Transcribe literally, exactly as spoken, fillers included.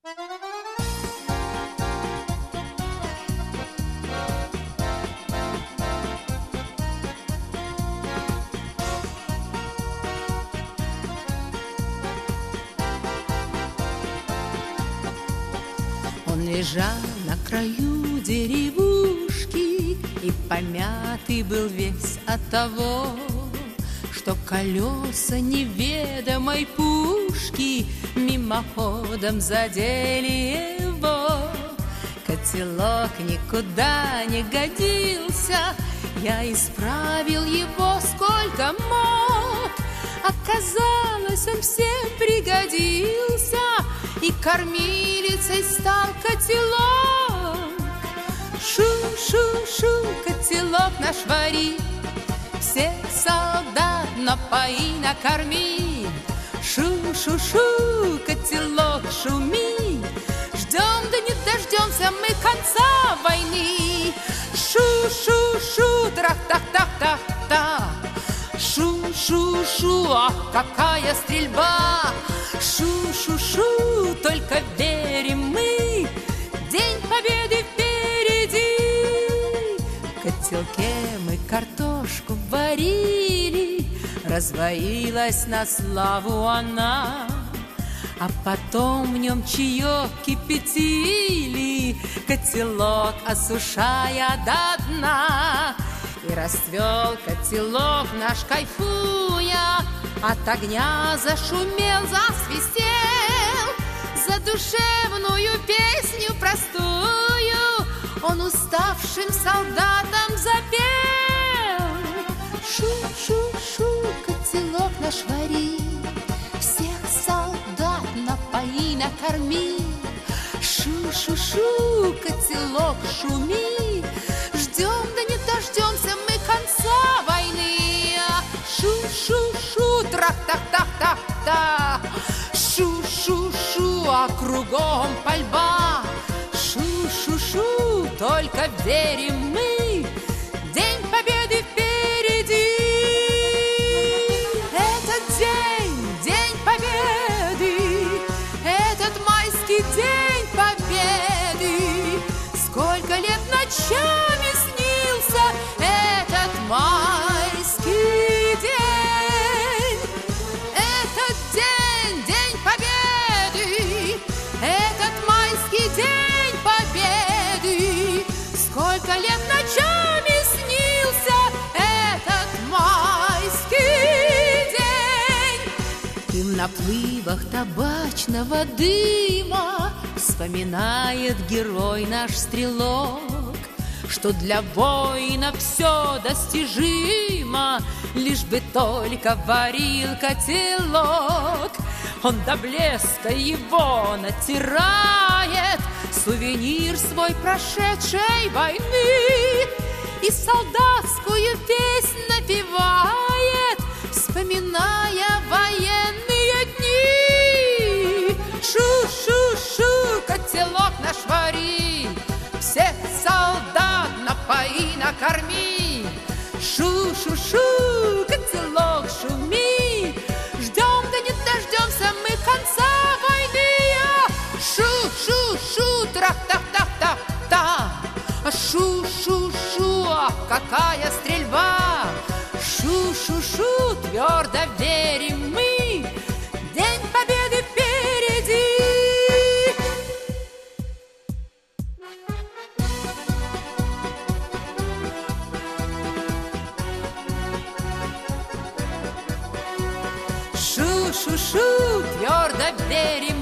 Он лежал на краю деревушки и помятый был весь от того, что колеса неведомой пушки мимоходом задели его. Котелок никуда не годился, я исправил его сколько мог. Оказалось, он всем пригодился, и кормилицей стал котелок. Шу-шу-шу, котелок наш варит, всех солдат напои, накорми. Шу-шу-шу, котелок шумит, ждем да не дождемся мы конца войны. Шу-шу-шу, трах-тах-тах-тах-тах. Шу-шу-шу, ах, какая стрельба! Шу-шу-шу, только верим мы, День Победы впереди. В котелке мы картошку варили, разварилась на славу она, а потом в нем чаек кипятили, котелок осушая до дна. И расцвел котелок наш, кайфуя, от огня зашумел, засвистел, задушевную песню простую он уставшим солдатам запел. Шу-шу-шу, котелок наш варит, всех солдат напои, накорми. Шу-шу-шу, котелок шумит, ждем да не дождемся мы конца войны. Шу-шу-шу, трах-тах-тах-тах-тах. Шу-шу-шу, а кругом пальба. Шу-шу-шу, только верим мы, День Победы впереди. Этот день, День Победы, этот майский День Победы, сколько лет ночами снился этот майский день. Этот день, День Победы, этот майский День Победы, сколько лет ночами снился этот майский день. И в наплывах табачного дыма вспоминает герой наш стрелок, что для воина все достижимо, лишь бы только варил котелок. Он до блеска его натирает, сувенир свой прошедшей войны, и солдатскую песнь напевает, вспоминая военные дни. Шу-шу-шу, котелок наш варит, всех солдат напои, накорми. Шу-шу-шу, котелок шумит, ждем да не дождемся мы конца войны. Шу-шу-шу, трах-тах-тах-тах-тах. Шу-шу-шу, ах, какая стрельба. Шу-шу-шу, твердо верим мы, День Победы впереди. Шу-шу-шу, твердо верим